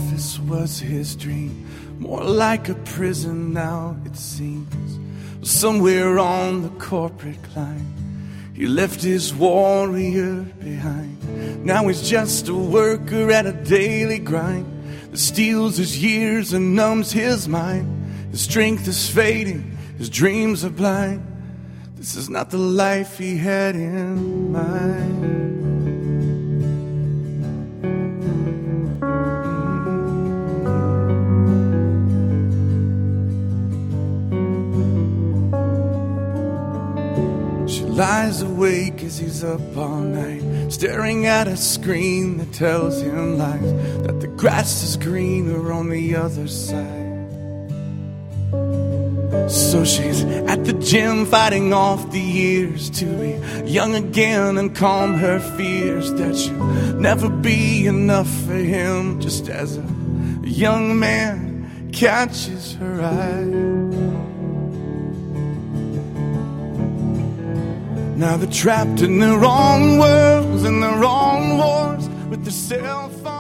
office was his dream, more like a prison now it seems. Somewhere on the corporate climb, he left his warrior behind. Now he's just a worker at a daily grind that steals his years and numbs his mind. His strength is fading, his dreams are blind. This is not the life he had in mind. She lies awake as he's up all night, staring at a screen that tells him lies, that the grass is greener on the other side. So she's at the gym fighting off the years to be young again and calm her fears that she'll never be enough for him, just as a young man catches her eye. Now they're trapped in their own worlds and their own wars with their cell phones.